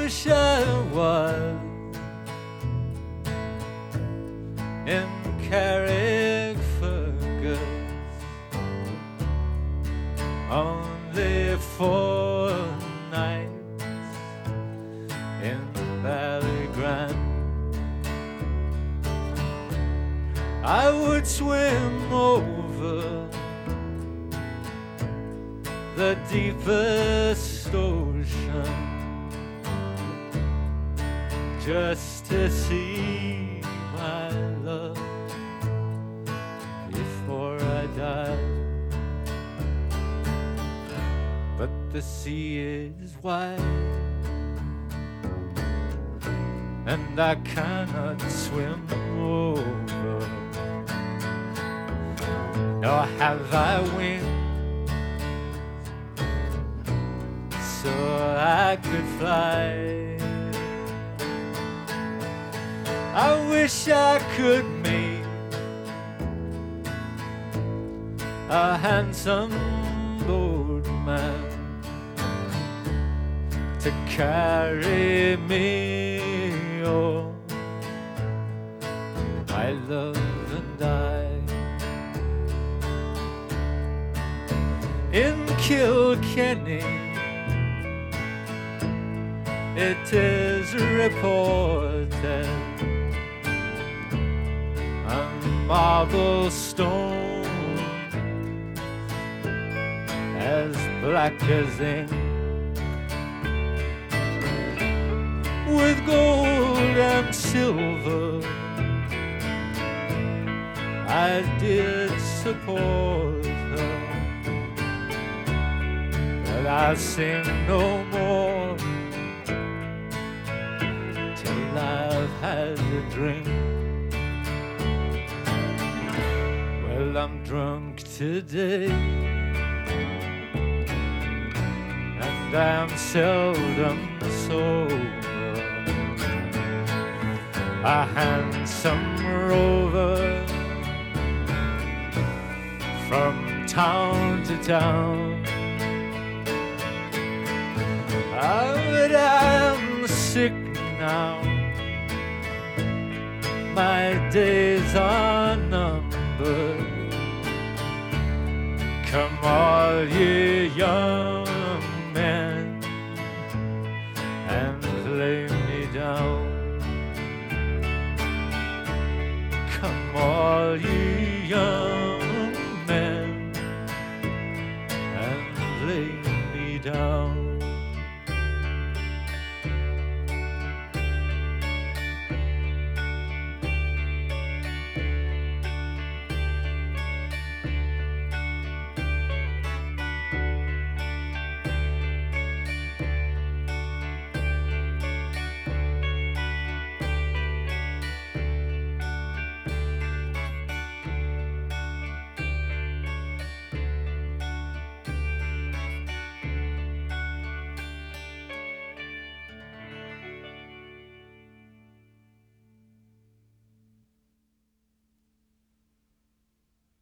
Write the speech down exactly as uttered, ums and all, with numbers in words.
wish I was in Carrickfergus only four nights in Ballygrand. I would swim over the deepest ocean just to see my love before I die. But the sea is wide and I cannot swim over, nor have I wings so I could fly. I wish I could make a handsome boatman to carry me, oh, my love and I. In Kilkenny it is reported on marble stone as black as ink, with gold and silver I did support her, but I'll sing no more till I've had a drink. Well, I'm drunk today and I'm seldom sober, a handsome rover from town to town. Oh, but I'm sick now, my days are numbered. Come all ye young men and lay me down. Come all ye young